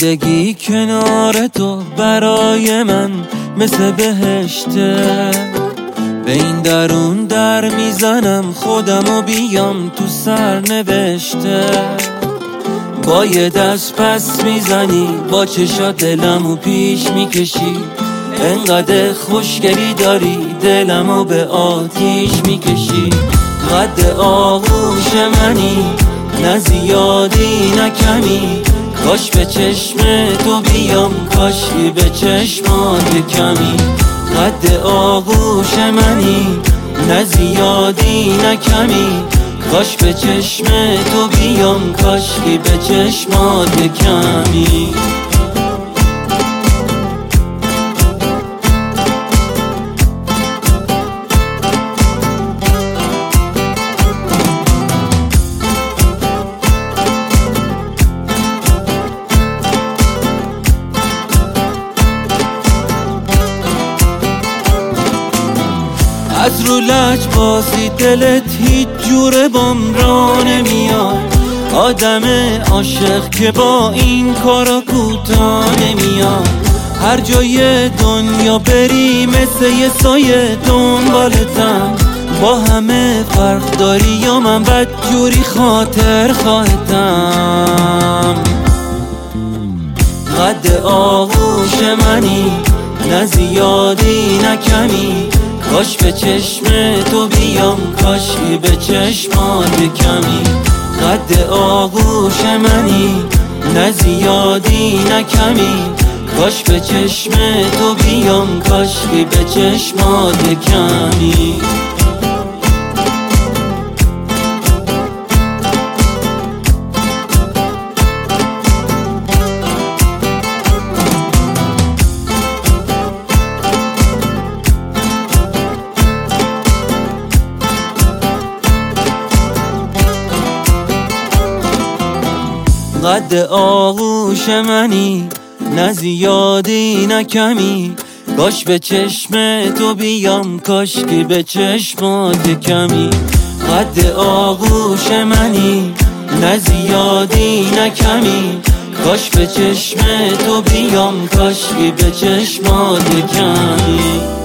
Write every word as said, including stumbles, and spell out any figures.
زندگی کنار تو برای من مثل بهشته. به این درون در میزنم خودمو بیام تو سرنوشته. با یه دست پس میزنی با چشات دلمو پیش میکشی. انقدر خوشگلی داری دلمو به آتیش میکشی. قد آغوش منی نه زیادی نه کمی. کاش به چشم تو بیام کاشی به چشمات کمی. قد آغوش منی نه زیادی نه کمی. کاش به چشم تو بیام کاشی به چشمات کمی. از رو لج بازی دلت هیچ جوره بام را نمیاد. آدم عاشق که با این کارا کوتاه نمیاد. هر جای دنیا بری مثل یه سایه دنبالتم. با همه فرق داری یا من بد جوری خاطر خواهتم. قد آغوش منی نه زیادی نه کمی. کاش به چشم تو بیام کاشی به چشمات کمی. قد آغوش منی نه زیادی نه کمی. کاش به چشم تو بیام کاشی به چشمات کمی. قد آغوش منی نه زیادی نه کمی. کاش به چشم تو بیام کاشکی به چشمات کمی. قد آغوش منی نه زیادی نه کمی. کاش به چشم تو بیام کاشکی به چشمات کمی.